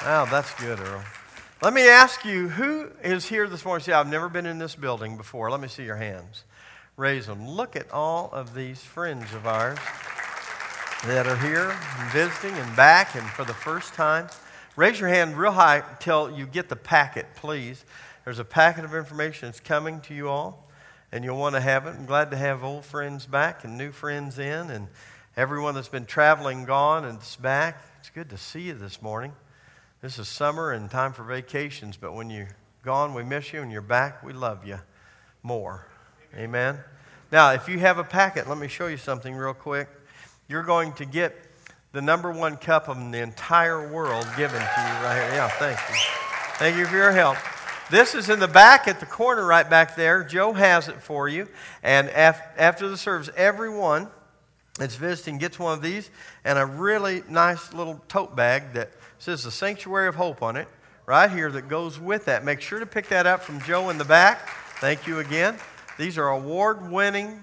Wow, that's good, Earl. Let me ask you, who is here this morning? Say, I've never been in this building before. Let me see your hands. Raise them. Look at all of these friends of ours that are here and visiting and back and for the first time. Raise your hand real high till you get the packet, please. There's a packet of information that's coming to you all, and you'll want to have it. I'm glad to have old friends back and new friends in, and everyone that's been traveling gone and is back. It's good to see you this morning. This is summer and time for vacations, but when you're gone, we miss you, and you're back, we love you more. Amen. Now, if you have a packet, let me show you something real quick. You're going to get the number one cup of the entire world given to you right here. Yeah, thank you. Thank you for your help. This is in the back at the corner right back there. Joe has it for you. And after the service, everyone that's visiting gets one of these and a really nice little tote bag that says the Sanctuary of Hope on it right here that goes with that. Make sure to pick that up from Joe in the back. Thank you again. These are award-winning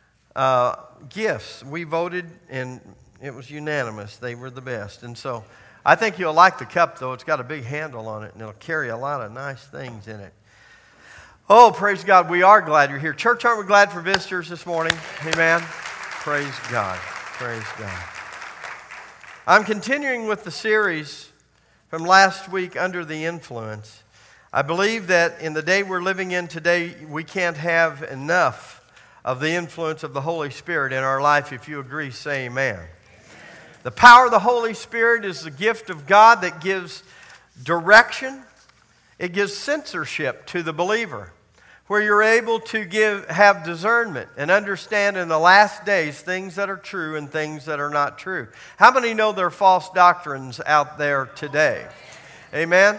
gifts. We voted, and it was unanimous. They were the best. And so I think you'll like the cup, though. It's got a big handle on it, and it'll carry a lot of nice things in it. Oh, praise God. We are glad you're here. Church, aren't we glad for visitors this morning? Amen. Praise God. Praise God. I'm continuing with the series from last week, Under the Influence. I believe that in the day we're living in today, we can't have enough of the influence of the Holy Spirit in our life. If you agree, say amen. The power of the Holy Spirit is the gift of God that gives direction. It gives censorship to the believer, where you're able to have discernment and understand in the last days things that are true and things that are not true. How many know there are false doctrines out there today? Amen.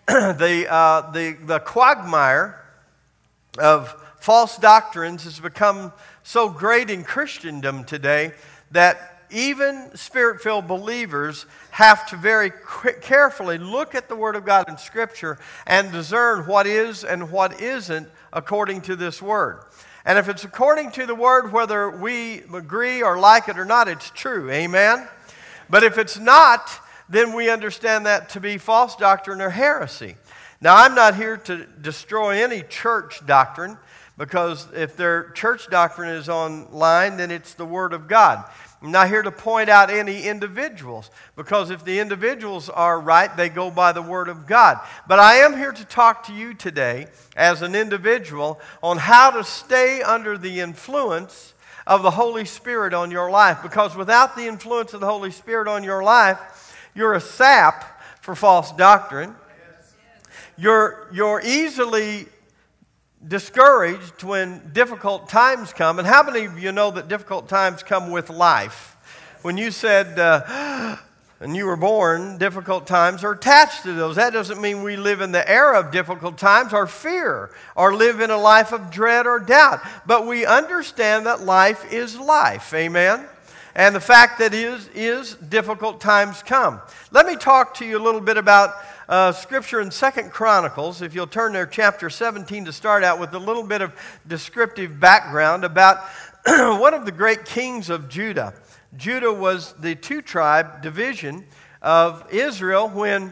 The quagmire of false doctrines has become so great in Christendom today that even Spirit-filled believers have to very carefully look at the Word of God in Scripture and discern what is and what isn't according to this Word. And if it's according to the Word, whether we agree or like it or not, it's true. Amen? But if it's not, then we understand that to be false doctrine or heresy. Now, I'm not here to destroy any church doctrine, because if their church doctrine is online, then it's the Word of God. I'm not here to point out any individuals, because if the individuals are right, they go by the Word of God. But I am here to talk to you today as an individual on how to stay under the influence of the Holy Spirit on your life. Because without the influence of the Holy Spirit on your life, you're a sap for false doctrine. You're easily discouraged when difficult times come. And how many of you know that difficult times come with life? When you said, and you were born, difficult times are attached to those. That doesn't mean we live in the era of difficult times or fear or live in a life of dread or doubt. But we understand that life is life. Amen? And the fact that is difficult times come. Let me talk to you a little bit about Scripture in 2 Chronicles. If you'll turn there, chapter 17, to start out with a little bit of descriptive background about one of the great kings of Judah. Judah was the two-tribe division of Israel when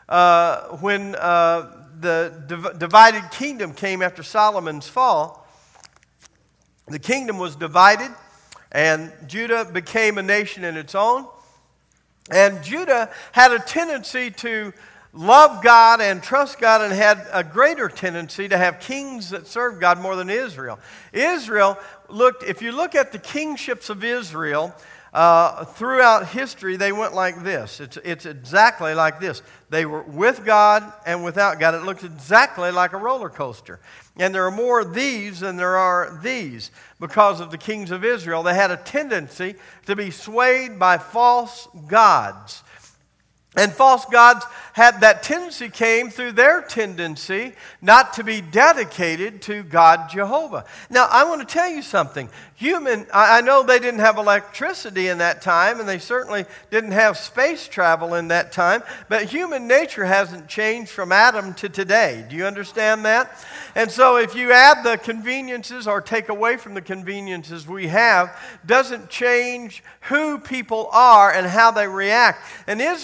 the divided kingdom came after Solomon's fall. The kingdom was divided, and Judah became a nation in its own. And Judah had a tendency to love God and trust God, and had a greater tendency to have kings that served God more than Israel. If you look at the kingships of Israel throughout history, they went like this. It's exactly like this. They were with God and without God. It looks exactly like a roller coaster. And there are more of these than there are these. Because of the kings of Israel, they had a tendency to be swayed by false gods. And false gods had that tendency came through their tendency not to be dedicated to God Jehovah. Now, I want to tell you something. I know they didn't have electricity in that time, and they certainly didn't have space travel in that time, but human nature hasn't changed from Adam to today. Do you understand that? And so if you add the conveniences or take away from the conveniences we have, doesn't change who people are and how they react. And Israel reacted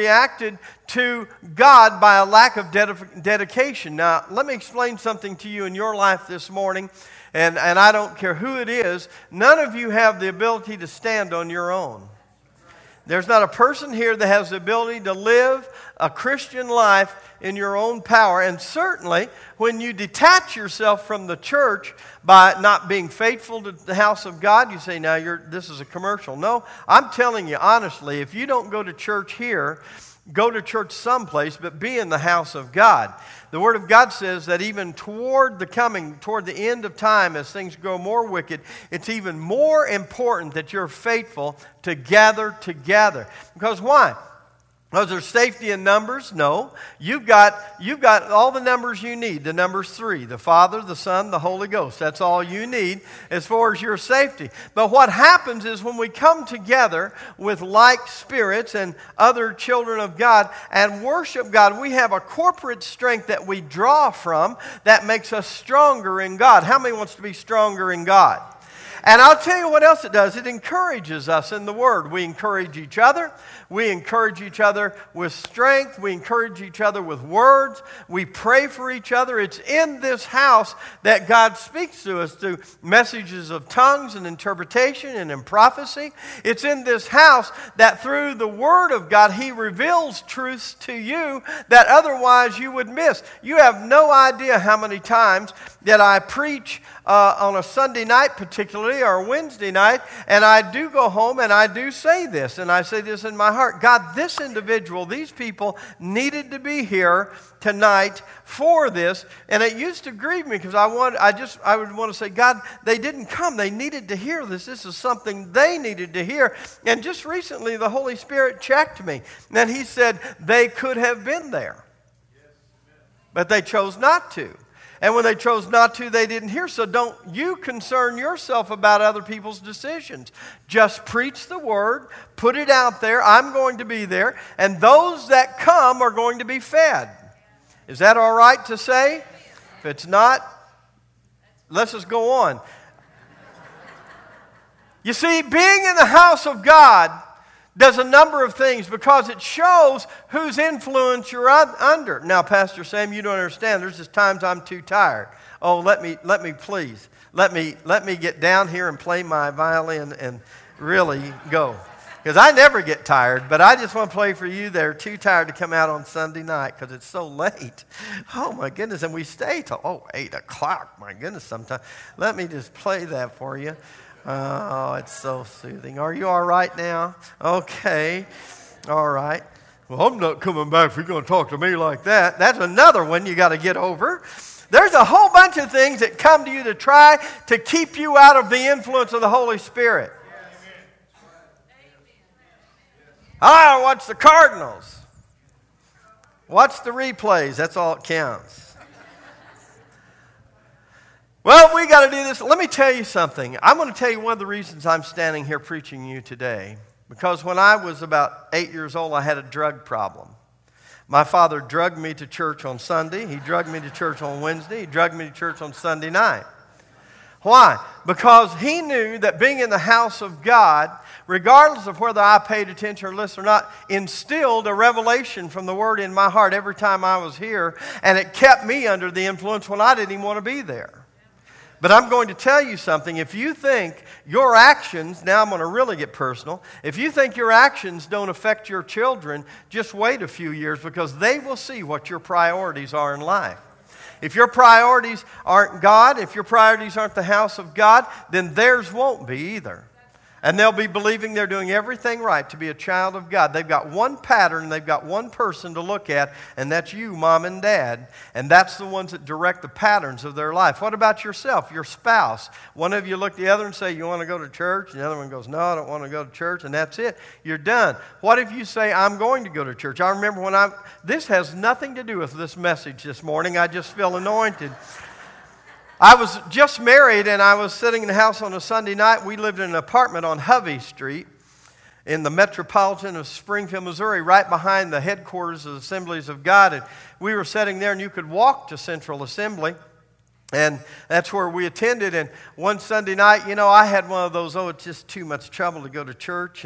reacted to God by a lack of dedication. Now, let me explain something to you in your life this morning, and I don't care who it is. None of you have the ability to stand on your own. There's not a person here that has the ability to live a Christian life in your own power. And certainly, when you detach yourself from the church by not being faithful to the house of God, you say, now this is a commercial. No, I'm telling you honestly, if you don't go to church here, go to church someplace, but be in the house of God. The Word of God says that even toward the end of time, as things grow more wicked, it's even more important that you're faithful to gather together. Because why? Was there safety in numbers? No. You've got all the numbers you need. The numbers 3, the Father, the Son, the Holy Ghost. That's all you need as far as your safety. But what happens is when we come together with like spirits and other children of God and worship God, we have a corporate strength that we draw from that makes us stronger in God. How many wants to be stronger in God? And I'll tell you what else it does. It encourages us in the Word. We encourage each other. We encourage each other with strength. We encourage each other with words. We pray for each other. It's in this house that God speaks to us through messages of tongues and interpretation and in prophecy. It's in this house that through the Word of God, He reveals truths to you that otherwise you would miss. You have no idea how many times that I preach on a Sunday night particularly or a Wednesday night, and I do go home and I do say this, and I say this in my heart. God, this individual, these people needed to be here tonight for this, and it used to grieve me because I would want to say, God, they didn't come. They needed to hear this. This is something they needed to hear. And just recently, the Holy Spirit checked me, and He said they could have been there, but they chose not to. And when they chose not to, they didn't hear. So don't you concern yourself about other people's decisions. Just preach the Word, put it out there. I'm going to be there. And those that come are going to be fed. Is that all right to say? If it's not, let's just go on. You see, being in the house of God does a number of things because it shows whose influence you're under. Now, Pastor Sam, you don't understand. There's just times I'm too tired. Oh, let me please. Let me get down here and play my violin and really go. Because I never get tired, but I just want to play for you that are too tired to come out on Sunday night because it's so late. Oh, my goodness. And we stay till, 8 o'clock. My goodness, sometimes. Let me just play that for you. Oh, it's so soothing. Are you all right now? Okay. All right. Well, I'm not coming back if you're going to talk to me like that. That's another one you got to get over. There's a whole bunch of things that come to you to try to keep you out of the influence of the Holy Spirit. I watch the Cardinals. Watch the replays. That's all that counts. Well, we got to do this. Let me tell you something. I'm going to tell you one of the reasons I'm standing here preaching to you today. Because when I was about 8 years old, I had a drug problem. My father drugged me to church on Sunday. He drugged me to church on Wednesday. He drugged me to church on Sunday night. Why? Because he knew that being in the house of God, regardless of whether I paid attention or listened or not, instilled a revelation from the Word in my heart every time I was here, and it kept me under the influence when I didn't even want to be there. But I'm going to tell you something. If you think your actions, now I'm going to really get personal, if you think your actions don't affect your children, just wait a few years because they will see what your priorities are in life. If your priorities aren't God, if your priorities aren't the house of God, then theirs won't be either. And they'll be believing they're doing everything right to be a child of God. They've got one pattern, they've got one person to look at, and that's you, Mom and Dad. And that's the ones that direct the patterns of their life. What about yourself, your spouse? One of you look at the other and say, you want to go to church? And the other one goes, no, I don't want to go to church. And that's it. You're done. What if you say, I'm going to go to church? I remember when this has nothing to do with this message this morning. I just feel anointed. I was just married, and I was sitting in the house on a Sunday night. We lived in an apartment on Hovey Street in the metropolitan of Springfield, Missouri, right behind the headquarters of the Assemblies of God. And we were sitting there, and you could walk to Central Assembly, and that's where we attended. And one Sunday night, I had one of those, it's just too much trouble to go to church, and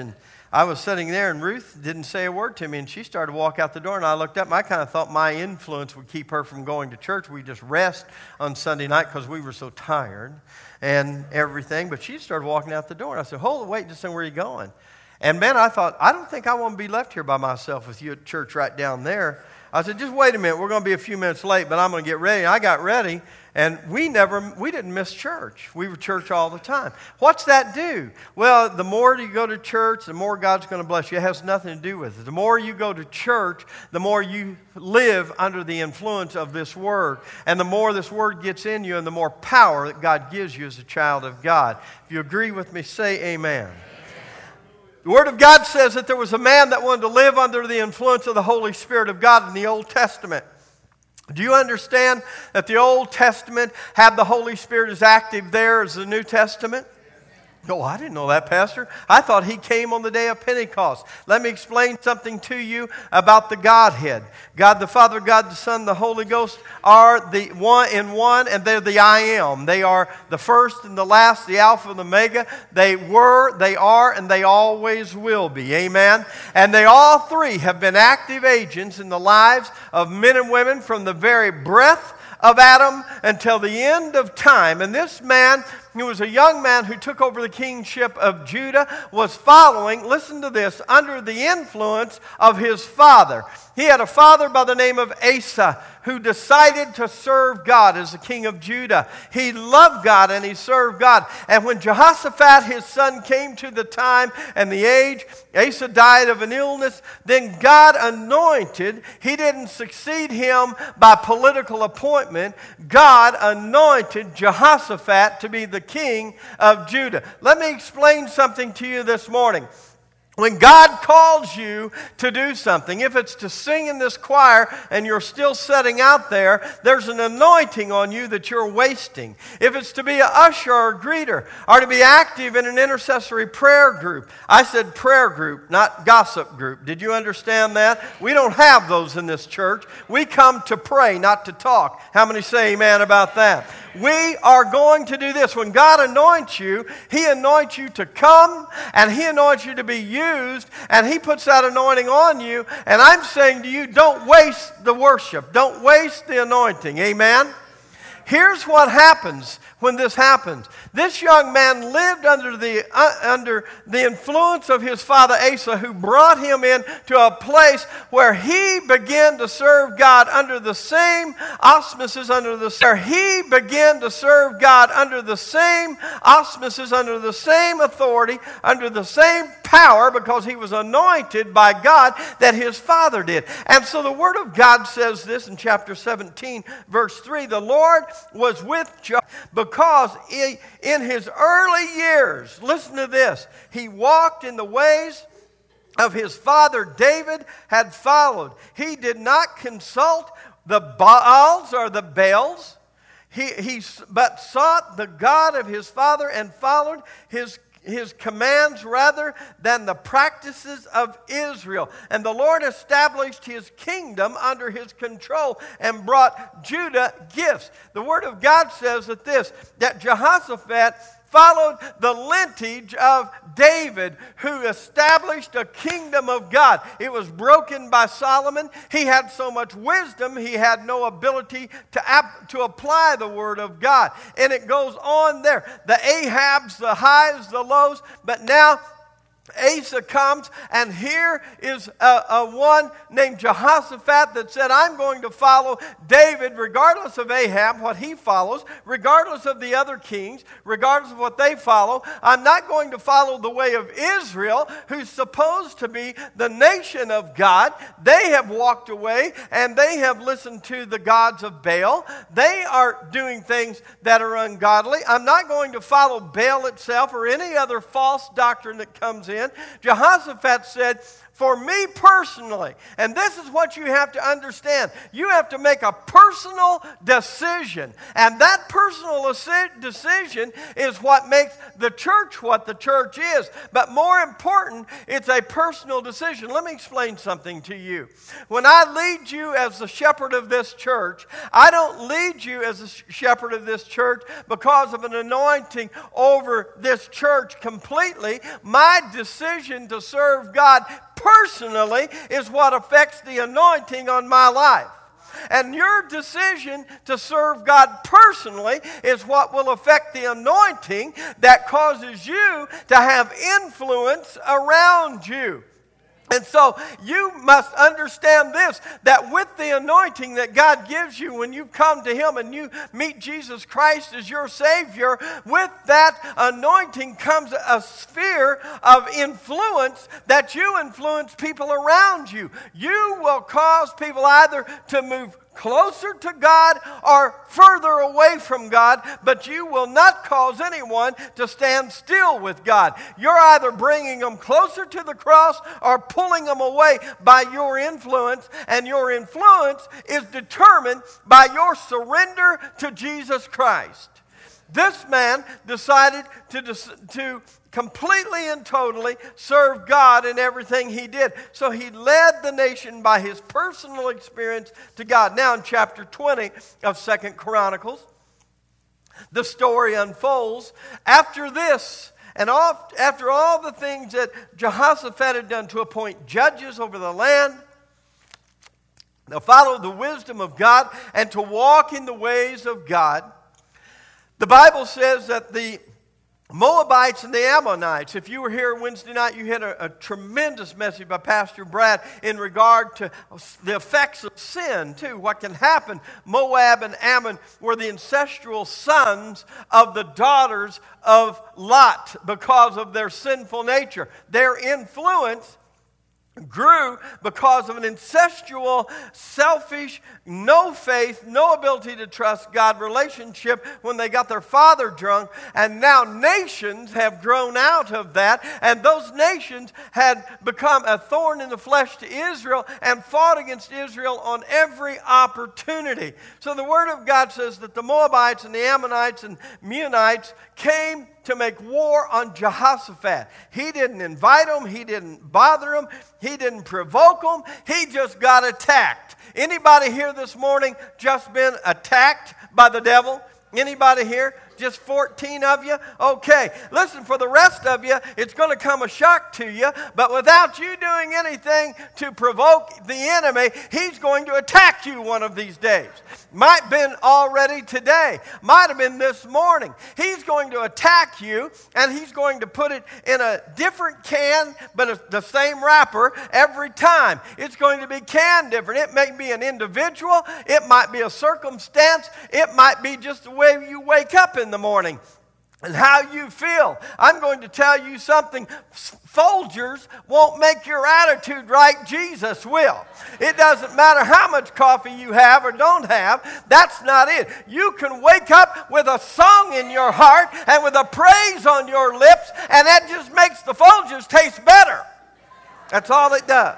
I was sitting there, and Ruth didn't say a word to me, and she started to walk out the door, and I looked up, and I kind of thought my influence would keep her from going to church. We just rest on Sunday night because we were so tired and everything. But she started walking out the door, and I said, hold it, wait, just where are you going? And man, I thought, I don't think I want to be left here by myself with you at church right down there. I said, just wait a minute, we're going to be a few minutes late, but I'm going to get ready. And I got ready, and we didn't miss church. We were church all the time. What's that do? Well, the more you go to church, the more God's going to bless you. It has nothing to do with it. The more you go to church, the more you live under the influence of this Word. And the more this Word gets in you, and the more power that God gives you as a child of God. If you agree with me, say amen. The Word of God says that there was a man that wanted to live under the influence of the Holy Spirit of God in the Old Testament. Do you understand that the Old Testament had the Holy Spirit as active there as the New Testament? Oh, I didn't know that, Pastor. I thought he came on the day of Pentecost. Let me explain something to you about the Godhead. God the Father, God the Son, the Holy Ghost are the one in one, and they're the I Am. They are the first and the last, the Alpha and the Omega. They were, they are, and they always will be. Amen? And they all three have been active agents in the lives of men and women from the very breath of Adam until the end of time. And this man, who was a young man who took over the kingship of Judah, was following, listen to this, under the influence of his father. He had a father by the name of Asa who decided to serve God as the king of Judah. He loved God and he served God. And when Jehoshaphat, his son, came to the time and the age, Asa died of an illness, then God anointed. He didn't succeed him by political appointment. God anointed Jehoshaphat to be the king of Judah. Let me explain something to you this morning. When God calls you to do something, if it's to sing in this choir and you're still sitting out there, there's an anointing on you that you're wasting. If it's to be an usher or a greeter, or to be active in an intercessory prayer group. I said prayer group, not gossip group. Did you understand that? We don't have those in this church. We come to pray, not to talk. How many say amen about that? We are going to do this. When God anoints you, He anoints you to come, and He anoints you to be used, and He puts that anointing on you. And I'm saying to you, don't waste the worship. Don't waste the anointing. Amen? Here's what happens when this happens. This young man lived under the influence of his father Asa, who brought him into a place where he began to serve God under the same auspices, under the same authority, under the same power, because he was anointed by God that his father did. And so the Word of God says this in chapter 17, verse 3, the Lord was with Jehoshaphat because in his early years, listen to this, he walked in the ways of his father David had followed. He did not consult the Baals or the Baals, but sought the God of his father and followed his commands rather than the practices of Israel. And the Lord established His kingdom under His control and brought Judah gifts. The Word of God says that Jehoshaphat followed the lineage of David, who established a kingdom of God. It was broken by Solomon. He had so much wisdom, he had no ability to apply the Word of God. And it goes on there. The Ahabs, the highs, the lows, but now Asa comes, and here is a one named Jehoshaphat that said, I'm going to follow David regardless of Ahab, what he follows, regardless of the other kings, regardless of what they follow. I'm not going to follow the way of Israel, who's supposed to be the nation of God. They have walked away, and they have listened to the gods of Baal. They are doing things that are ungodly. I'm not going to follow Baal itself or any other false doctrine that comes in. Jehoshaphat said, For me personally, and this is what you have to understand, you have to make a personal decision. And that personal decision is what makes the church what the church is. But more important, it's a personal decision. Let me explain something to you. When I lead you as the shepherd of this church, I don't lead you as the shepherd of this church because of an anointing over this church completely. My decision to serve God personally is what affects the anointing on my life. And your decision to serve God personally is what will affect the anointing that causes you to have influence around you. And so you must understand this, that with the anointing that God gives you when you come to Him and you meet Jesus Christ as your Savior, with that anointing comes a sphere of influence that you influence people around you. You will cause people either to move closer to God or further away from God, but you will not cause anyone to stand still with God. You're either bringing them closer to the cross or pulling them away by your influence, and your influence is determined by your surrender to Jesus Christ. This man decided to completely and totally serve God in everything he did. So he led the nation by his personal experience to God. Now in chapter 20 of 2 Chronicles, the story unfolds. After this, and after all the things that Jehoshaphat had done to appoint judges over the land, to follow the wisdom of God, and to walk in the ways of God, the Bible says that the Moabites and the Ammonites, if you were here Wednesday night, you had a tremendous message by Pastor Brad in regard to the effects of sin, too. What can happen? Moab and Ammon were the ancestral sons of the daughters of Lot because of their sinful nature. Their influence grew because of an incestual, selfish, no faith, no ability to trust God relationship when they got their father drunk. And now nations have grown out of that, and those nations had become a thorn in the flesh to Israel and fought against Israel on every opportunity. So the Word of God says that the Moabites and the Ammonites and Meunites came to make war on Jehoshaphat. He didn't invite them. He didn't bother them. He didn't provoke them. He just got attacked. Anybody here this morning just been attacked by the devil? Anybody here? Just 14 of you? Okay. Listen, for the rest of you, it's going to come a shock to you, but without you doing anything to provoke the enemy, he's going to attack you one of these days. Might have been already today. Might have been this morning. He's going to attack you, and he's going to put it in a different can, but the same wrapper every time. It's going to be canned different. It may be an individual. It might be a circumstance. It might be just the way you wake up in the morning and how you feel. I'm going to tell you something. Folgers won't make your attitude right. Jesus will. It doesn't matter how much coffee you have or don't have. That's not it. You can wake up with a song in your heart and with a praise on your lips, and that just makes the Folgers taste better. That's all it does.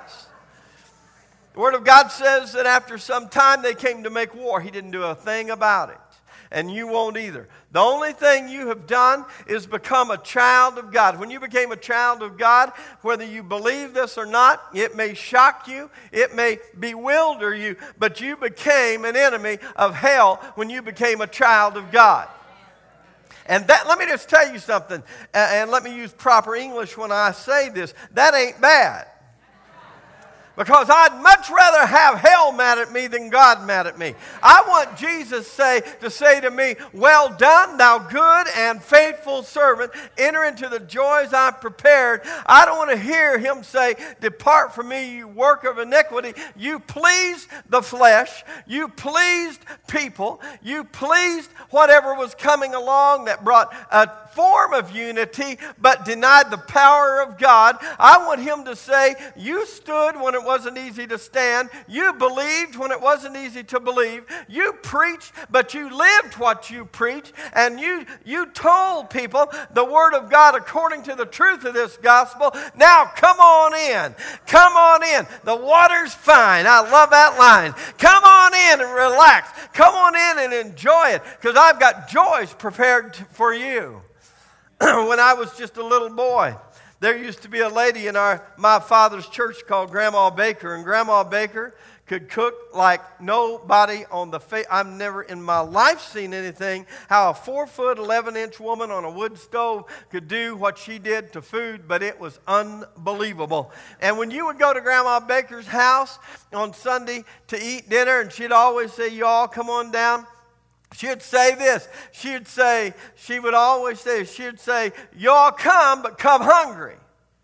The Word of God says that after some time they came to make war. He didn't do a thing about it. And you won't either. The only thing you have done is become a child of God. When you became a child of God, whether you believe this or not, it may shock you, it may bewilder you, but you became an enemy of hell when you became a child of God. And that, let me just tell you something, and let me use proper English when I say this. That ain't bad. Because I'd much rather have hell mad at me than God mad at me. I want Jesus to say to me, well done, thou good and faithful servant. Enter into the joys I've prepared. I don't want to hear him say, depart from me, you work of iniquity. You pleased the flesh. You pleased people. You pleased whatever was coming along that brought a form of unity but denied the power of God. I want him to say, you stood when it it wasn't easy to stand. You believed when it wasn't easy to believe. You preached, but you lived what you preached. And you told people the Word of God according to the truth of this gospel. Now come on in. Come on in. The water's fine. I love that line. Come on in and relax. Come on in and enjoy it, because I've got joys prepared for you. When I was just a little boy, there used to be a lady in my father's church called Grandma Baker, and Grandma Baker could cook like nobody on the face. I've never in my life seen anything how a 4-foot, 11-inch woman on a wood stove could do what she did to food, but it was unbelievable. And when you would go to Grandma Baker's house on Sunday to eat dinner, and she'd always say, "You all come on down," she'd say this. She would always say, "You all come, but come hungry."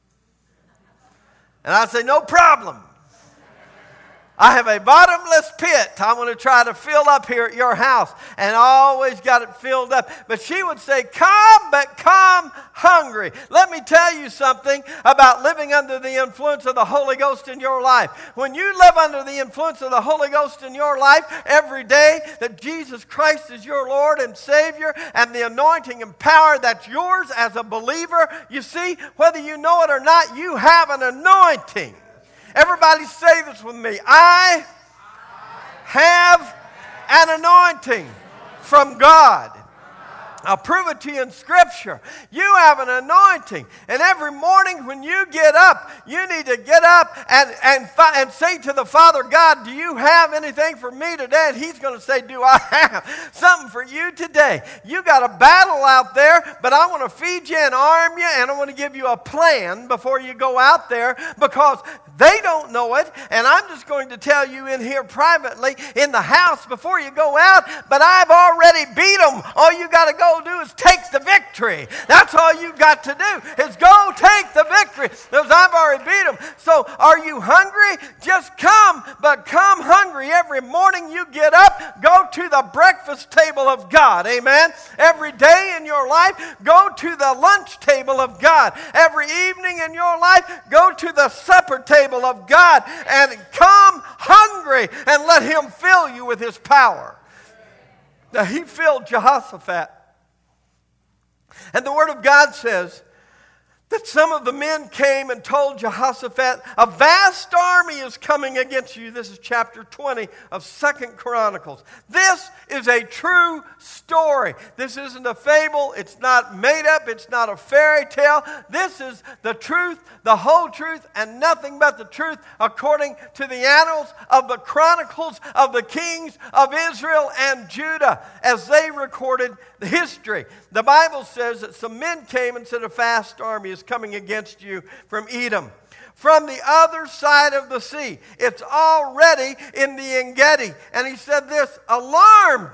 And I'd say, "No problem. I have a bottomless pit I'm going to try to fill up here at your house." And I always got it filled up. But she would say, "Come, but come hungry." Let me tell you something about living under the influence of the Holy Ghost in your life. When you live under the influence of the Holy Ghost in your life every day, that Jesus Christ is your Lord and Savior, and the anointing and power that's yours as a believer, you see, whether you know it or not, you have an anointing. Everybody say this with me. I have an anointing from God. I'll prove it to you in Scripture. You have an anointing. And every morning when you get up, you need to get up and say to the Father, "God, do you have anything for me today?" And He's going to say, "Do I have something for you today?" You got a battle out there, but I want to feed you and arm you, and I want to give you a plan before you go out there, because they don't know it, and I'm just going to tell you in here privately in the house before you go out, but I've already beat them. All you got to go do is take the victory. That's all you got to do, is go take the victory, because I've already beat them. So are you hungry? Just come, but come hungry. Every morning you get up, go to the breakfast table of God. Amen. Every day in your life, go to the lunch table of God. Every evening in your life, go to the supper table of God, and come hungry and let Him fill you with His power. Now, He filled Jehoshaphat. And the Word of God says that some of the men came and told Jehoshaphat, "A vast army is coming against you." This is chapter 20 of 2 Chronicles. This is a true story. This isn't a fable. It's not made up. It's not a fairy tale. This is the truth, the whole truth, and nothing but the truth, according to the annals of the Chronicles of the kings of Israel and Judah, as they recorded the history. The Bible says that some men came and said, "A vast army is coming against you from Edom, from the other side of the sea. It's already in the En-Gedi." And he said this, alarmed.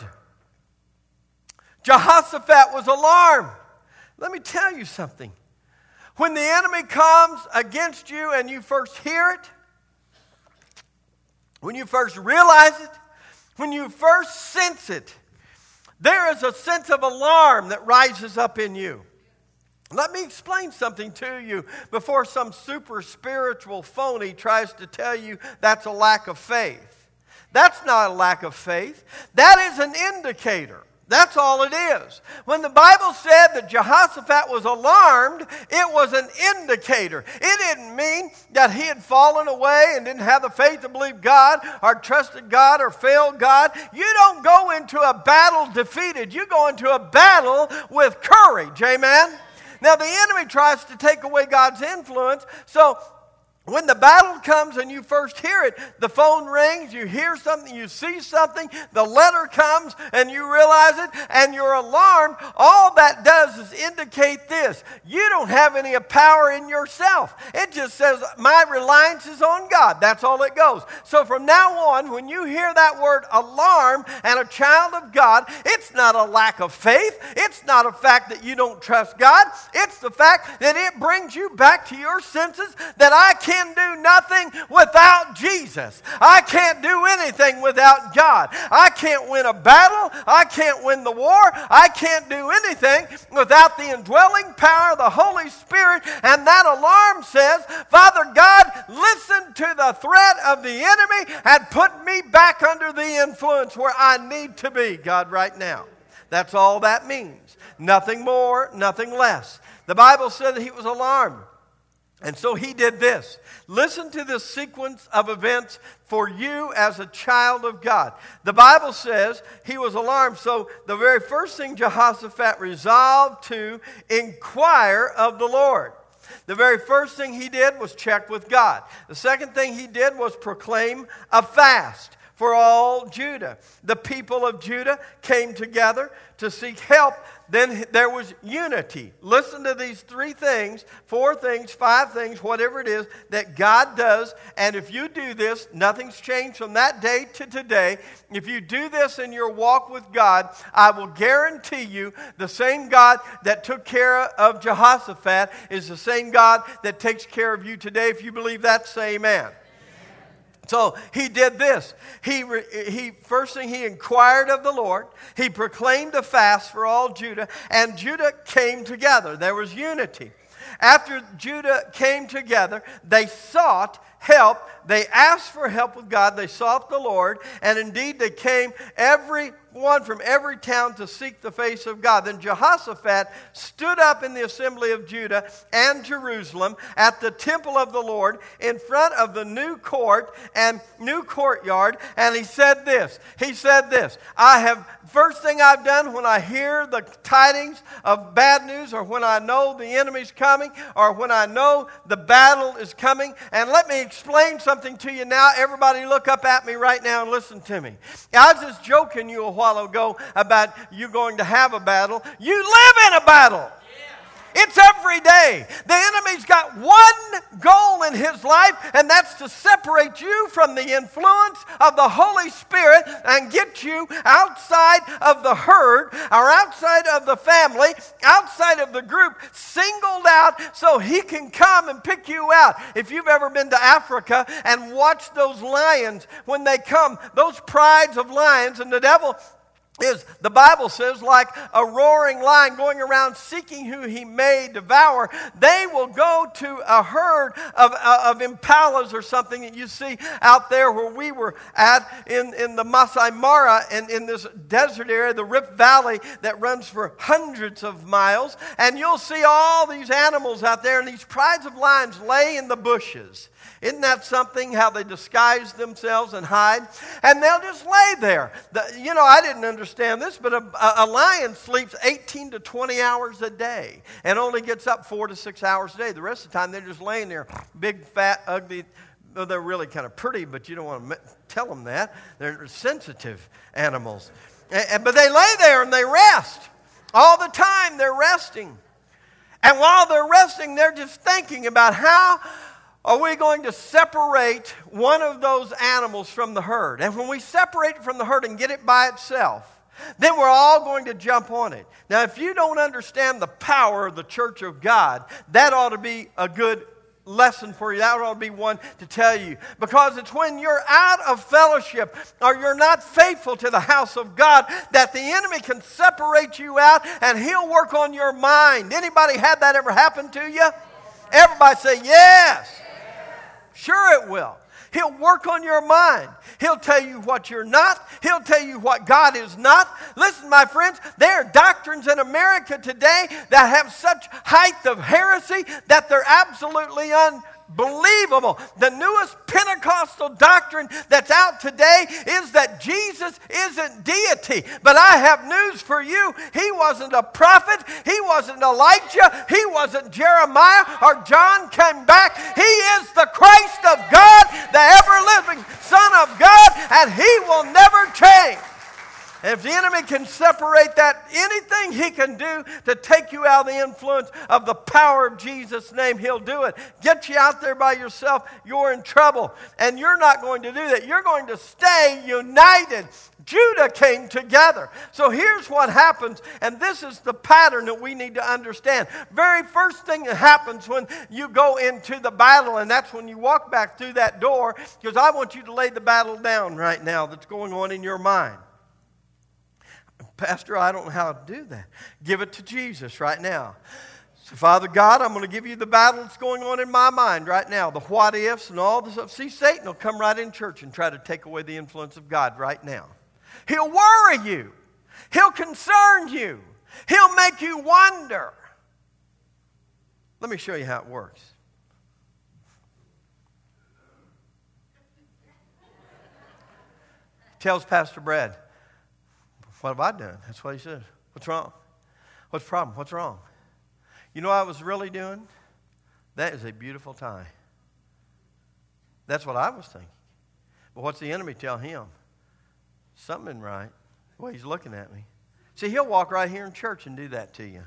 Jehoshaphat was alarmed. Let me tell you something. When the enemy comes against you and you first hear it, when you first realize it, when you first sense it, there is a sense of alarm that rises up in you. Let me explain something to you before some super spiritual phony tries to tell you that's a lack of faith. That's not a lack of faith. That is an indicator. That's all it is. When the Bible said that Jehoshaphat was alarmed, it was an indicator. It didn't mean that he had fallen away and didn't have the faith to believe God or trusted God or failed God. You don't go into a battle defeated. You go into a battle with courage. Amen? Now, the enemy tries to take away God's influence, so when the battle comes and you first hear it, the phone rings, you hear something, you see something, the letter comes and you realize it and you're alarmed. All that does is indicate this. You don't have any power in yourself. It just says, my reliance is on God. That's all it goes. So from now on, when you hear that word alarm and a child of God, it's not a lack of faith. It's not a fact that you don't trust God. It's the fact that it brings you back to your senses that I can't can do nothing without Jesus. I can't do anything without God. I can't win a battle. I can't win the war. I can't do anything without the indwelling power of the Holy Spirit. And that alarm says, Father God, listen to the threat of the enemy and put me back under the influence where I need to be, God, right now. That's all that means. Nothing more, nothing less. The Bible said that he was alarmed. And so he did this. Listen to this sequence of events for you as a child of God. The Bible says he was alarmed. So the very first thing Jehoshaphat resolved to inquire of the Lord. The very first thing he did was check with God. The second thing he did was proclaim a fast for all Judah. The people of Judah came together to seek help. Then there was unity. Listen to these 3 things, 4 things, 5 things, whatever it is that God does. And if you do this, nothing's changed from that day to today. If you do this in your walk with God, I will guarantee you the same God that took care of Jehoshaphat is the same God that takes care of you today. If you believe that, say amen. So he did this. First thing, he inquired of the Lord. He proclaimed a fast for all Judah, and Judah came together. There was unity. After Judah came together, they sought help. They asked for help with God. They sought the Lord, and indeed they came everyone from every town to seek the face of God. Then Jehoshaphat stood up in the assembly of Judah and Jerusalem at the temple of the Lord in front of the new court and new courtyard, and he said this. First thing I've done when I hear the tidings of bad news, or when I know the enemy's coming, or when I know the battle is coming, and let me explain something to you now. Everybody look up at me right now and listen to me. I was just joking you a while ago about you going to have a battle. You live in a battle. It's every day. The enemy's got one goal in his life, and that's to separate you from the influence of the Holy Spirit and get you outside of the herd, or outside of the family, outside of the group, singled out so he can come and pick you out. If you've ever been to Africa and watched those lions when they come, those prides of lions, and the devil is, the Bible says, like a roaring lion going around seeking who he may devour. They will go to a herd of impalas or something that you see out there where we were at in the Masai Mara and in this desert area, the Rift Valley that runs for hundreds of miles. And you'll see all these animals out there, and these prides of lions lay in the bushes. Isn't that something, how they disguise themselves and hide? And they'll just lay there. I didn't understand this, but a lion sleeps 18 to 20 hours a day and only gets up 4 to 6 hours a day. The rest of the time, they're just laying there, big, fat, ugly. Well, they're really kind of pretty, but you don't want to tell them that. They're sensitive animals. But they lay there and they rest. All the time, they're resting. And while they're resting, they're just thinking about how are we going to separate one of those animals from the herd? And when we separate it from the herd and get it by itself, then we're all going to jump on it. Now, if you don't understand the power of the church of God, that ought to be a good lesson for you. That ought to be one to tell you. Because it's when you're out of fellowship or you're not faithful to the house of God that the enemy can separate you out and he'll work on your mind. Anybody had that ever happen to you? Everybody say yes. Sure it will. He'll work on your mind. He'll tell you what you're not. He'll tell you what God is not. Listen, my friends, there are doctrines in America today that have such height of heresy that they're absolutely unbelievable. The newest Pentecostal doctrine that's out today is that Jesus isn't deity. But I have news for you. He wasn't a prophet. He wasn't Elijah. He wasn't Jeremiah or John came back. He is the Christ of God, the ever-living Son of God, and he will never change. If the enemy can separate that, anything he can do to take you out of the influence of the power of Jesus' name, he'll do it. Get you out there by yourself, you're in trouble. And you're not going to do that. You're going to stay united. Judah came together. So here's what happens, and this is the pattern that we need to understand. Very first thing that happens when you go into the battle, and that's when you walk back through that door, because I want you to lay the battle down right now that's going on in your mind. Pastor, I don't know how to do that. Give it to Jesus right now. So, Father God, I'm going to give you the battle that's going on in my mind right now, the what ifs and all this stuff. See, Satan will come right in church and try to take away the influence of God right now. He'll worry you. He'll concern you. He'll make you wonder. Let me show you how it works. Tells Pastor Brad, what have I done? That's what he says. What's wrong? What's the problem? What's wrong? You know what I was really doing? That is a beautiful tie. That's what I was thinking. But what's the enemy tell him? Something isn't right. Well, he's looking at me. See, he'll walk right here in church and do that to you.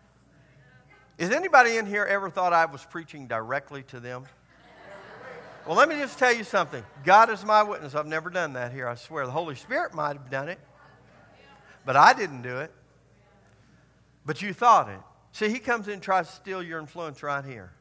Has anybody in here ever thought I was preaching directly to them? Well, let me just tell you something. God is my witness. I've never done that here, I swear. The Holy Spirit might have done it, but I didn't do it. But you thought it. See, he comes in and tries to steal your influence right here.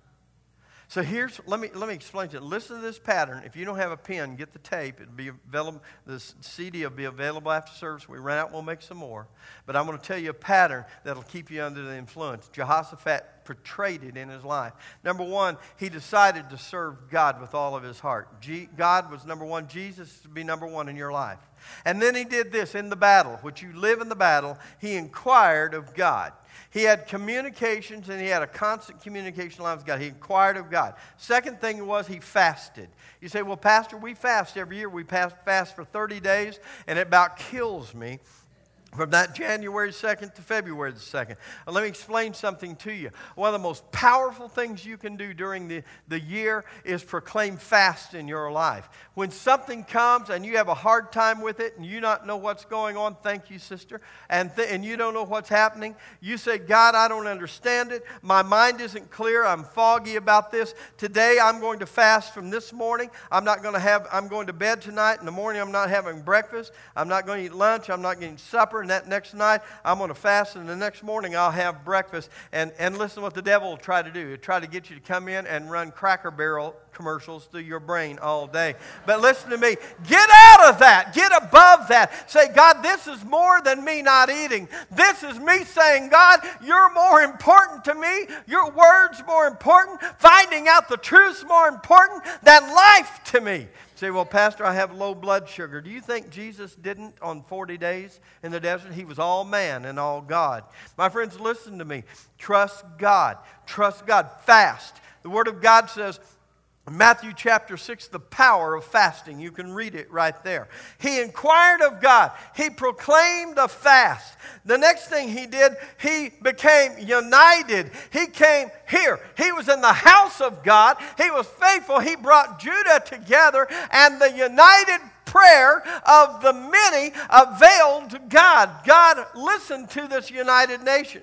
So let me explain to you. Listen to this pattern. If you don't have a pen, get the tape. It'll be available. The CD will be available after service. We run out, we'll make some more. But I'm going to tell you a pattern that'll keep you under the influence. Jehoshaphat portrayed it in his life. Number one, he decided to serve God with all of his heart. God was number one. Jesus to be number one in your life. And then he did this in the battle, which you live in the battle. He inquired of God. He had communications, and he had a constant communication line with God. He inquired of God. Second thing was he fasted. You say, well, Pastor, we fast every year. We fast for 30 days, and it about kills me. From that January 2nd to February the 2nd. Let me explain something to you. One of the most powerful things you can do during the year is proclaim fast in your life. When something comes and you have a hard time with it and you not know what's going on, thank you, sister, and you don't know what's happening, you say, God, I don't understand it. My mind isn't clear. I'm foggy about this. Today I'm going to fast from this morning. I'm going to bed tonight. In the morning I'm not having breakfast. I'm not going to eat lunch. I'm not getting supper. And that next night, I'm going to fast, and the next morning, I'll have breakfast. And listen to what the devil will try to do. He'll try to get you to come in and run Cracker Barrel commercials through your brain all day. But listen to me. Get out of that. Get above that. Say, God, this is more than me not eating. This is me saying, God, you're more important to me. Your word's more important. Finding out the truth's more important than life to me. Say, well, Pastor, I have low blood sugar. Do you think Jesus didn't on 40 days in the desert? He was all man and all God. My friends, listen to me. Trust God. Trust God. Fast. The Word of God says, Matthew chapter 6, the power of fasting. You can read it right there. He inquired of God. He proclaimed a fast. The next thing he did, he became united. He came here. He was in the house of God. He was faithful. He brought Judah together, and the united prayer of the many availed God. God listened to this united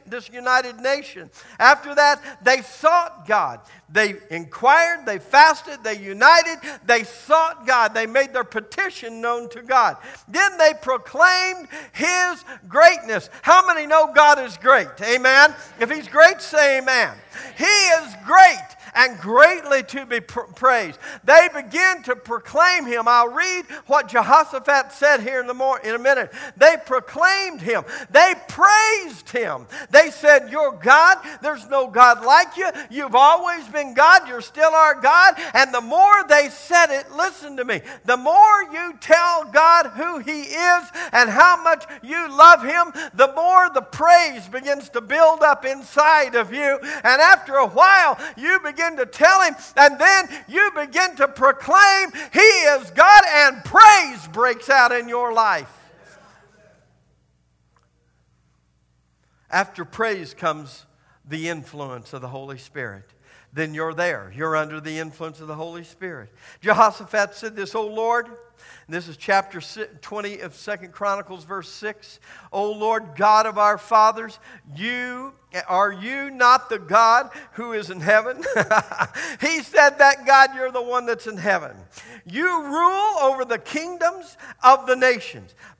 nation. After that, they sought God. They inquired, they fasted, they united, they sought God. They made their petition known to God. Then they proclaimed His greatness. How many know God is great? Amen? If He's great, say amen. He is great and greatly to be praised. They begin to proclaim Him. I'll read what Jehoshaphat said here in a minute. They proclaimed Him. They praised Him. They said, you're God. There's no God like you. You've always been God. You're still our God. And the more they said it, listen to me, the more you tell God who He is and how much you love Him, the more the praise begins to build up inside of you. And after a while, you begin to tell Him, and then you begin to proclaim He is God, and praise breaks out in your life. After praise comes the influence of the Holy Spirit. Then you're there. You're under the influence of the Holy Spirit. Jehoshaphat said this, O Lord, and this is chapter 20 of 2 Chronicles, verse 6. O Lord God of our fathers, are you not the God who is in heaven? He said that, God, you're the one that's in heaven. You rule over the kingdoms of the nations.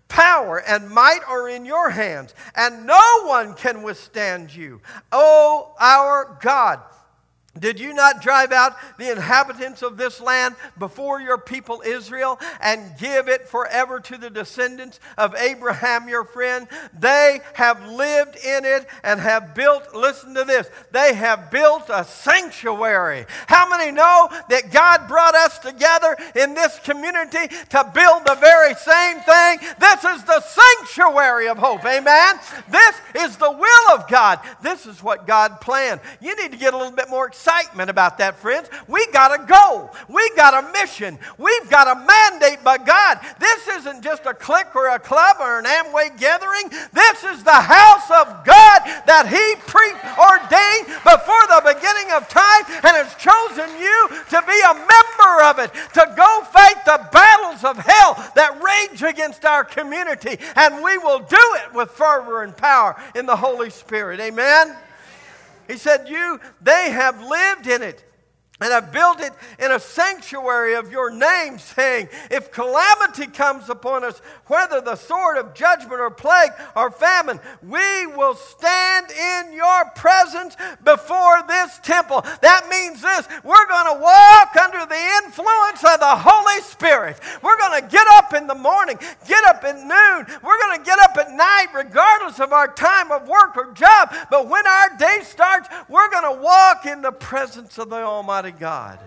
power and might are in your hands, and no one can withstand you. O our God, did you not drive out the inhabitants of this land before your people Israel and give it forever to the descendants of Abraham your friend? They have lived in it and have built, listen to this, they have built a sanctuary. How many know that God brought us together in this community to build the very same thing? This is the sanctuary of hope, amen? This is the will of God. This is what God planned. You need to get a little bit more excitement about that, friends. We got a goal. We got a mission. We've got a mandate by God. This isn't just a clique or a club or an Amway gathering. This is the house of God that He preordained before the beginning of time and has chosen you to be a member of it, to go fight the battles of hell that rage against our community. And we will do it with fervor and power in the Holy Spirit. Amen? He said, they have lived in it and have built it in a sanctuary of your name, saying, if calamity comes upon us, whether the sword of judgment or plague or famine, we will stand in your presence before this temple. That means this, we're going to walk under the influence of the Holy Spirit. We're going to get up in the morning, get up at noon, we're going to get up at night regardless of our time of work or job. But when our day starts, we're going to walk in the presence of the Almighty God.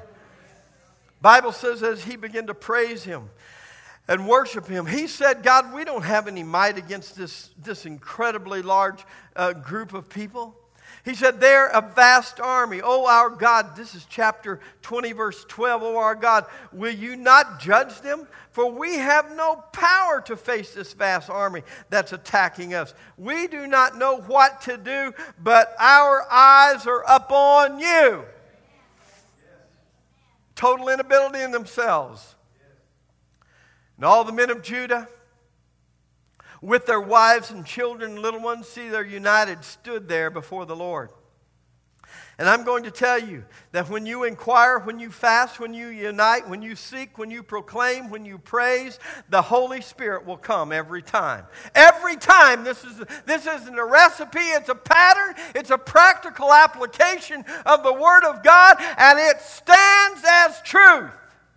Bible says as he began to praise Him and worship Him, he said, God, we don't have any might against this incredibly large group of people. He said, they're a vast army. Oh, our God, this is chapter 20, verse 12. Oh, our God, will you not judge them? For we have no power to face this vast army that's attacking us. We do not know what to do, but our eyes are upon you. Total inability in themselves. And all the men of Judah, with their wives and children and little ones, see, they're united, stood there before the Lord. And I'm going to tell you that when you inquire, when you fast, when you unite, when you seek, when you proclaim, when you praise, the Holy Spirit will come every time. Every time. This isn't a recipe, it's a pattern, it's a practical application of the Word of God, and it stands as truth.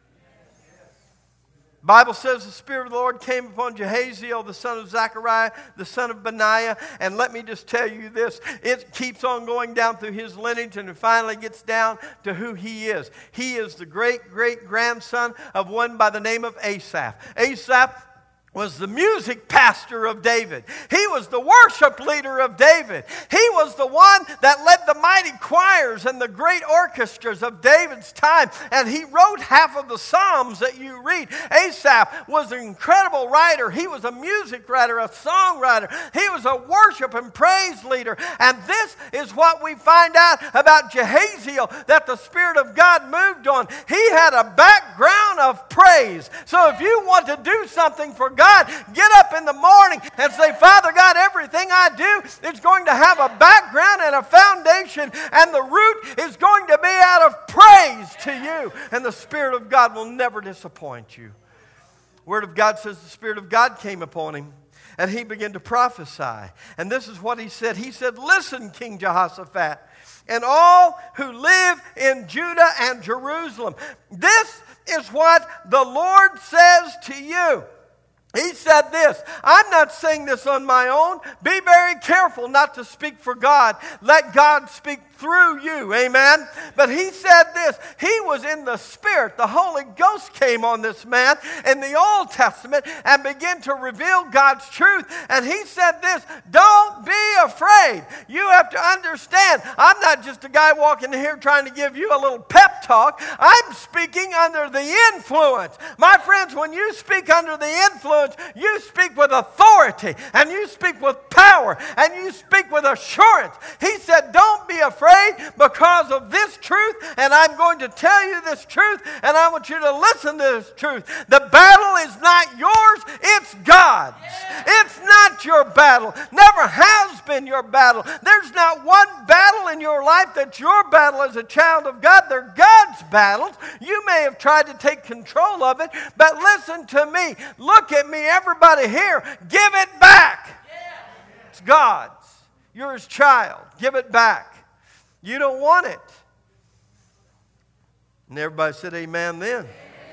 The Bible says the Spirit of the Lord came upon Jehaziel, the son of Zechariah, the son of Benaiah. And let me just tell you this. It keeps on going down through his lineage and it finally gets down to who he is. He is the great-great-grandson of one by the name of Asaph. Asaph was the music pastor of David. He was the worship leader of David. He was the one that led the mighty choirs and the great orchestras of David's time. And he wrote half of the Psalms that you read. Asaph was an incredible writer. He was a music writer, a songwriter. He was a worship and praise leader. And this is what we find out about Jehaziel that the Spirit of God moved on. He had a background of praise. So if you want to do something for God, get up in the morning and say, Father God, everything I do is going to have a background and a foundation, and the root is going to be out of praise to you. And the Spirit of God will never disappoint you. Word of God says the Spirit of God came upon him, and he began to prophesy. And this is what he said. He said, listen, King Jehoshaphat, and all who live in Judah and Jerusalem, this is what the Lord says to you. He said this, I'm not saying this on my own. Be very careful not to speak for God. Let God speak through you. Amen. But he said this. He was in the Spirit. The Holy Ghost came on this man in the Old Testament and began to reveal God's truth. And he said this, don't be afraid. You have to understand, I'm not just a guy walking here trying to give you a little pep talk. I'm speaking under the influence. My friends, when you speak under the influence, you speak with authority, and you speak with power, and you speak with assurance. He said, don't be afraid because of this truth, and I'm going to tell you this truth, and I want you to listen to this truth. The battle is not yours, it's God's. It's not your battle. Never has been your battle. There's not one battle in your life that's your battle as a child of God. They're God's God's battles. You may have tried to take control of it, but listen to me. Look at me, everybody here. Give it back. It's God's. You're His child. Give it back. You don't want it. And everybody said amen then.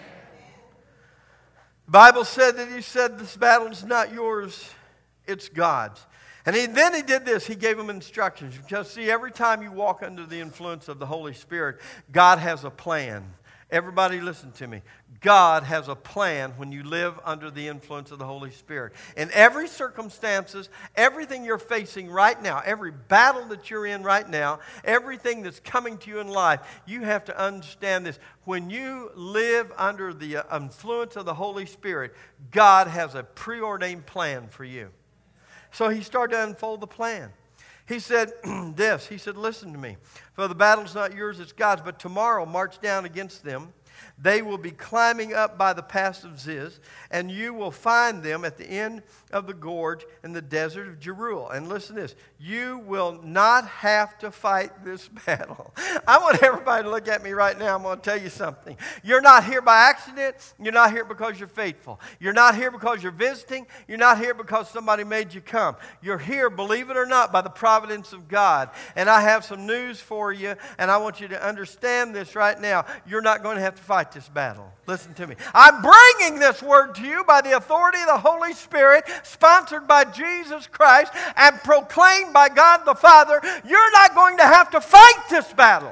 The Bible said that He said this battle's not yours, it's God's. And then he did this. He gave them instructions. Because, see, every time you walk under the influence of the Holy Spirit, God has a plan. Everybody listen to me. God has a plan when you live under the influence of the Holy Spirit. In every circumstances, everything you're facing right now, every battle that you're in right now, everything that's coming to you in life, you have to understand this. When you live under the influence of the Holy Spirit, God has a preordained plan for you. So he started to unfold the plan. He said this. He said, listen to me. For the battle's not yours, it's God's. But tomorrow march down against them. They will be climbing up by the pass of Ziz, and you will find them at the end of the gorge in the desert of Jeruel. And listen to this. You will not have to fight this battle. I want everybody to look at me right now. I'm going to tell you something. You're not here by accident. You're not here because you're faithful. You're not here because you're visiting. You're not here because somebody made you come. You're here, believe it or not, by the providence of God. And I have some news for you, and I want you to understand this right now. You're not going to have to fight this battle. Listen to me. I'm bringing this word to you by the authority of the Holy Spirit, sponsored by Jesus Christ, and proclaimed by God the Father. You're not going to have to fight this battle.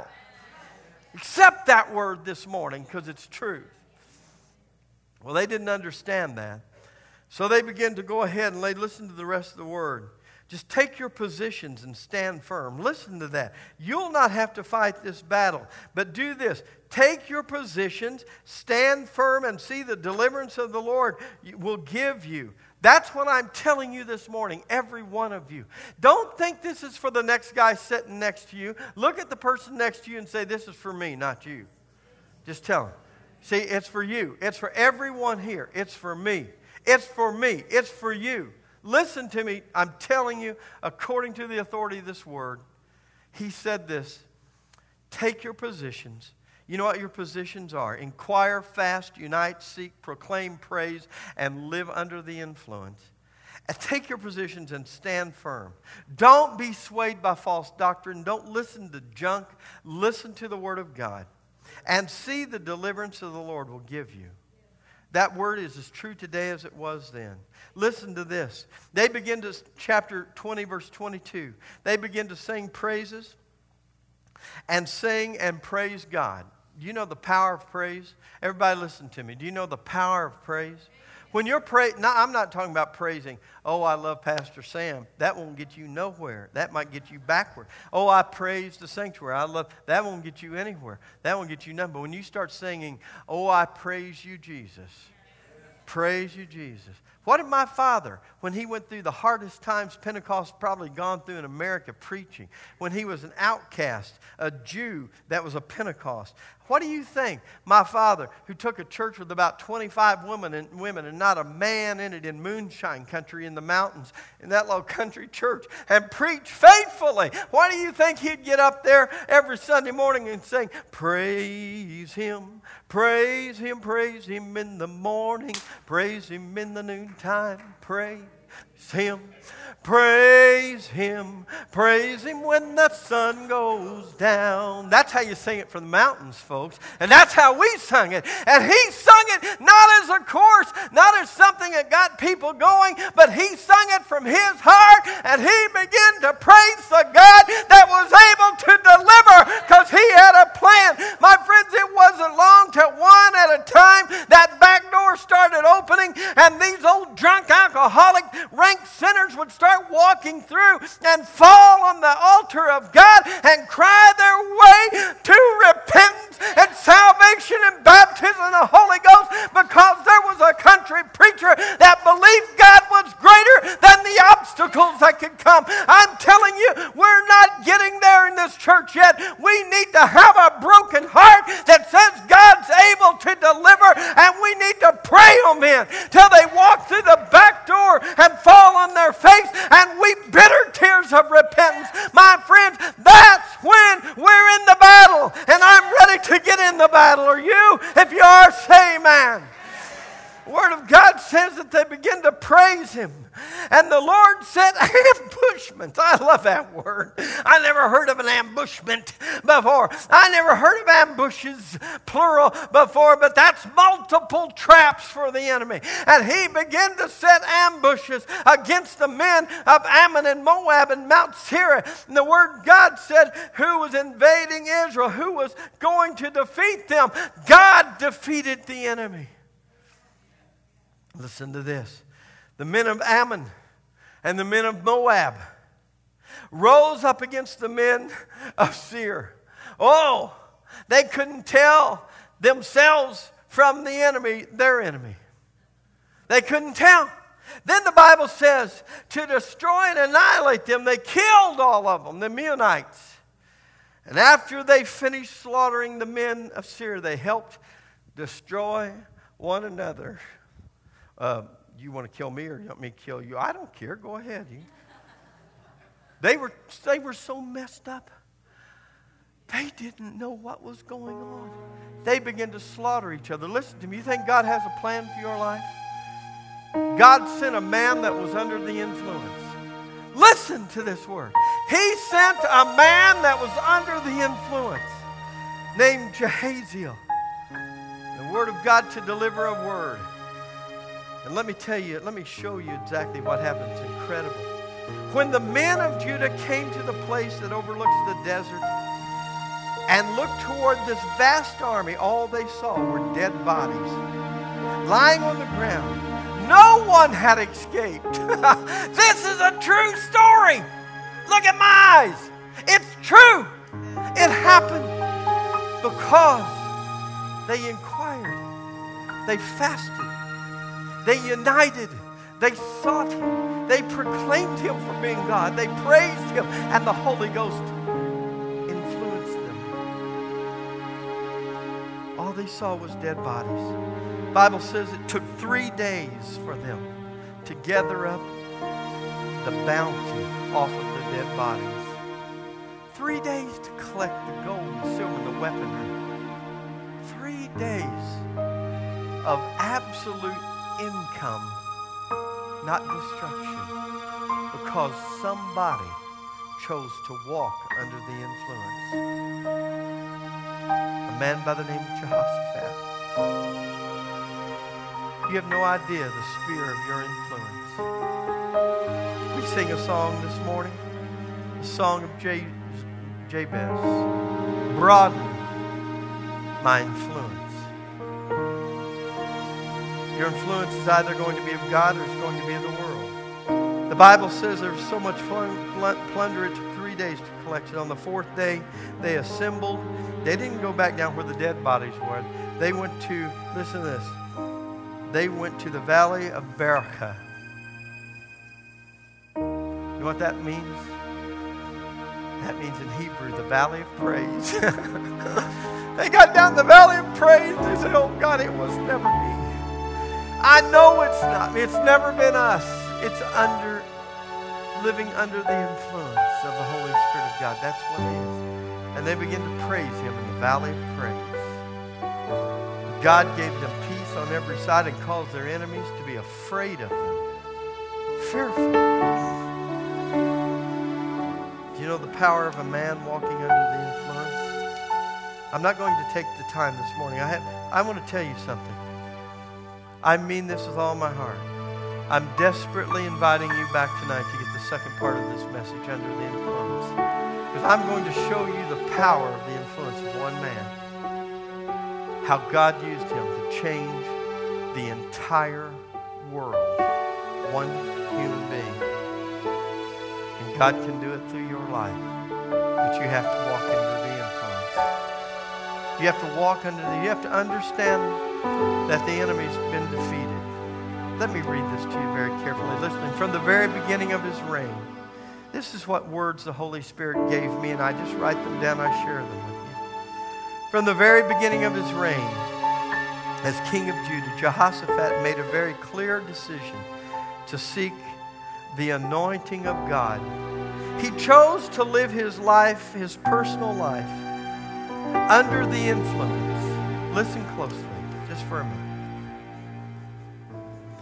Accept that word this morning because it's truth. Well, they didn't understand that. So they began to go ahead and they listened to the rest of the word. Just take your positions and stand firm. Listen to that. You'll not have to fight this battle. But do this. Take your positions, stand firm, and see the deliverance of the Lord will give you. That's what I'm telling you this morning, every one of you. Don't think this is for the next guy sitting next to you. Look at the person next to you and say, this is for me, not you. Just tell him. See, it's for you. It's for everyone here. It's for me. It's for me. It's for you. Listen to me. I'm telling you, according to the authority of this word, he said this. Take your positions. You know what your positions are. Inquire, fast, unite, seek, proclaim, praise, and live under the influence. And take your positions and stand firm. Don't be swayed by false doctrine. Don't listen to junk. Listen to the word of God. And see the deliverance of the Lord will give you. That word is as true today as it was then. Listen to this. They begin to, chapter 20, verse 22. They begin to sing praises and sing and praise God. Do you know the power of praise? Everybody listen to me. Do you know the power of praise? When you're praying, now I'm not talking about praising, oh, I love Pastor Sam. That won't get you nowhere. That might get you backward. Oh, I praise the sanctuary. I love, that won't get you anywhere. That won't get you nothing. But when you start singing, oh, I praise you, Jesus. Praise you, Jesus. What did my father, when he went through the hardest times Pentecost probably gone through in America preaching, when he was an outcast, a Jew that was a Pentecost, what do you think? My father, who took a church with about 25 women and not a man in it in moonshine country in the mountains, in that little country church, and preached faithfully. Why do you think he'd get up there every Sunday morning and sing, praise him, praise him, praise him in the morning, praise him in the noontime, praise him. Praise him when the sun goes down. That's how you sing it from the mountains, folks. And that's how we sung it. And he sung it not as a chorus, not as something that got people going, but he sung it from his heart, and he began to praise the God that was able to deliver because he had a plan. My friends, it wasn't long till one at a time that back door started opening, and these old drunk alcoholic rank sinners would start walking through and fall on the altar of God and cry their way to repentance and salvation and baptism in the Holy Ghost because there was a country preacher that believed God was greater than the obstacles that could come. I'm telling you, we're not getting there in this church yet. We need to have a broken heart that says God's able to deliver, and we need to pray them in till they walk through the back door and fall on their face and weep bitter tears of repentance. My friends, that's when we're in the battle, and I'm ready to get in the praise him. And the Lord set ambushments. I love that word. I never heard of an ambushment before. I never heard of ambushes, plural, before, but that's multiple traps for the enemy. And he began to set ambushes against the men of Ammon and Moab and Mount Seir. And the word God said, who was invading Israel, who was going to defeat them. God defeated the enemy. Listen to this. The men of Ammon and the men of Moab rose up against the men of Seir. Oh, they couldn't tell themselves from the enemy, their enemy. They couldn't tell. Then the Bible says, to destroy and annihilate them, they killed all of them, the Meunites. And after they finished slaughtering the men of Seir, they helped destroy one another. You want to kill me or you want me to kill you? I don't care. Go ahead. They were so messed up. They didn't know what was going on. They began to slaughter each other. Listen to me. You think God has a plan for your life? God sent a man that was under the influence. Listen to this word. He sent a man that was under the influence named Jahaziel. The word of God to deliver a word. And let me tell you, let me show you exactly what happened. It's incredible. When the men of Judah came to the place that overlooks the desert and looked toward this vast army, all they saw were dead bodies lying on the ground. No one had escaped. This is a true story. Look at my eyes. It's true. It happened because they inquired. They fasted. They united. They sought him. They proclaimed him for being God. They praised him. And the Holy Ghost influenced them. All they saw was dead bodies. The Bible says it took 3 days for them to gather up the bounty off of the dead bodies. 3 days to collect the gold and silver and the weaponry. 3 days of absolute income, not destruction, because somebody chose to walk under the influence. A man by the name of Jehoshaphat. You have no idea the sphere of your influence. We sing a song this morning, the song of Jabez. Broaden my influence. Your influence is either going to be of God or it's going to be of the world. The Bible says there was so much plunder it took 3 days to collect it. On the 4th day, they assembled. They didn't go back down where the dead bodies were. They went to, listen to this, they went to the valley of Berachah. You know what that means? That means in Hebrew, the valley of praise. They got down the valley of praise. They said, oh God, it was never me. I know it's not. It's never been us. It's living under the influence of the Holy Spirit of God. That's what it is. And they begin to praise him in the valley of praise. God gave them peace on every side and caused their enemies to be afraid of them. Fearful. Do you know the power of a man walking under the influence? I'm not going to take the time this morning. I want to tell you something. I mean this with all my heart. I'm desperately inviting you back tonight to get the second part of this message, Under the Influence. Because I'm going to show you the power of the influence of one man. How God used him to change the entire world. One human being. And God can do it through your life. But you have to walk into the influence. You have to walk under you have to understand that the enemy's been defeated. Let me read this to you very carefully. Listening from the very beginning of his reign. This is what words the Holy Spirit gave me, and I just write them down. I share them with you. From the very beginning of his reign, as king of Judah, Jehoshaphat made a very clear decision to seek the anointing of God. He chose to live his life, his personal life, under the influence. Listen closely, just for a minute.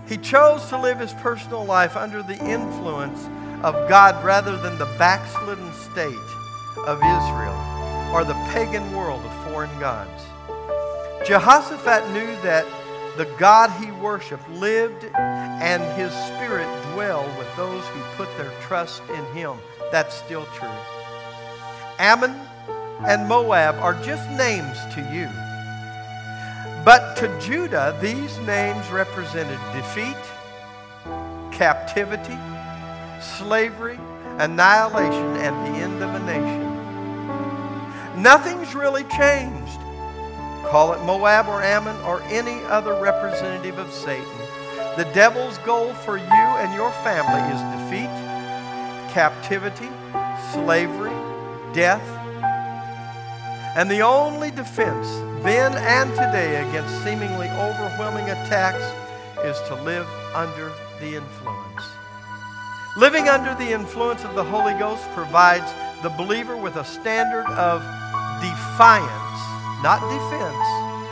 He chose to live his personal life under the influence of God rather than the backslidden state of Israel or the pagan world of foreign gods. Jehoshaphat knew that the God he worshiped lived and his spirit dwelled with those who put their trust in him. That's still true. Ammon and Moab are just names to you. But to Judah, these names represented defeat, captivity, slavery, annihilation, and the end of a nation. Nothing's really changed. Call it Moab or Ammon or any other representative of Satan. The devil's goal for you and your family is defeat, captivity, slavery, death. And the only defense then and today against seemingly overwhelming attacks is to live under the influence. Living under the influence of the Holy Ghost provides the believer with a standard of defiance, not defense,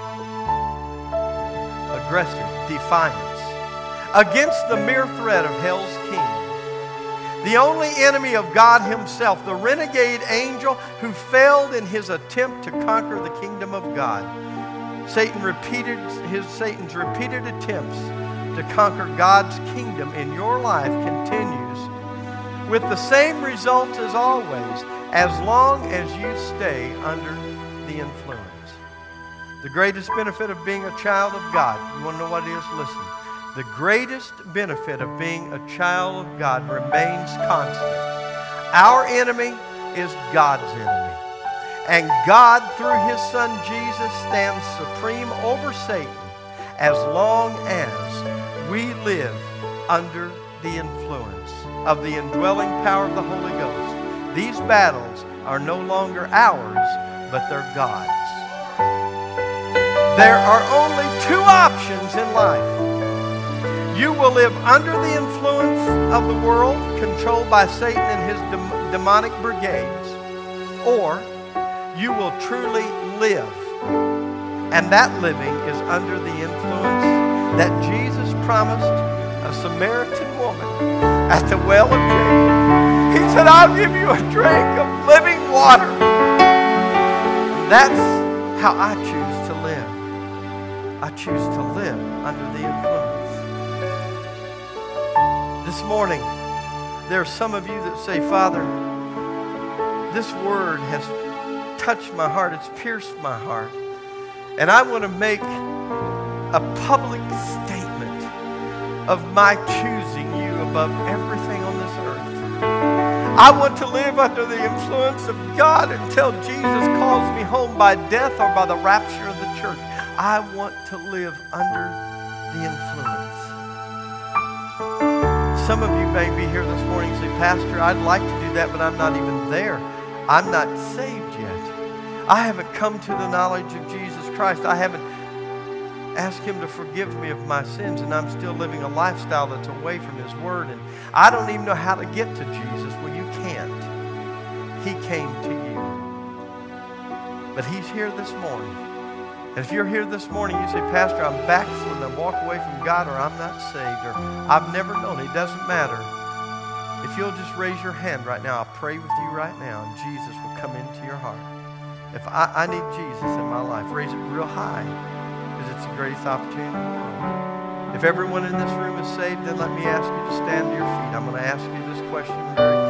aggressive defiance, against the mere threat of hell's king. The only enemy of God himself, the renegade angel who failed in his attempt to conquer the kingdom of God. Satan's repeated attempts to conquer God's kingdom in your life continues with the same results as always, as long as you stay under the influence. The greatest benefit of being a child of God, you want to know what it is? Listen. The greatest benefit of being a child of God remains constant. Our enemy is God's enemy. And God, through his Son Jesus, stands supreme over Satan as long as we live under the influence of the indwelling power of the Holy Ghost. These battles are no longer ours, but they're God's. There are only two options in life. You will live under the influence of the world, controlled by Satan and his demonic brigades, or you will truly live. And that living is under the influence that Jesus promised a Samaritan woman at the well of Jacob. He said, I'll give you a drink of living water. That's how I choose to live. I choose to live under the influence. This morning, there are some of you that say, Father, this word has touched my heart. It's pierced my heart. And I want to make a public statement of my choosing you above everything on this earth. I want to live under the influence of God until Jesus calls me home by death or by the rapture of the church. I want to live under the influence. Some of you may be here this morning and say, Pastor, I'd like to do that, but I'm not even there. I'm not saved yet. I haven't come to the knowledge of Jesus Christ. I haven't asked him to forgive me of my sins, and I'm still living a lifestyle that's away from his word. And I don't even know how to get to Jesus. Well, you can't. He came to you. But he's here this morning. And if you're here this morning, you say, Pastor, I'm backslidden, I've walked away from God, or I'm not saved, or I've never known. It doesn't matter. If you'll just raise your hand right now, I'll pray with you right now, and Jesus will come into your heart. If I need Jesus in my life, raise it real high, because it's the greatest opportunity in the world. If everyone in this room is saved, then let me ask you to stand to your feet. I'm going to ask you this question very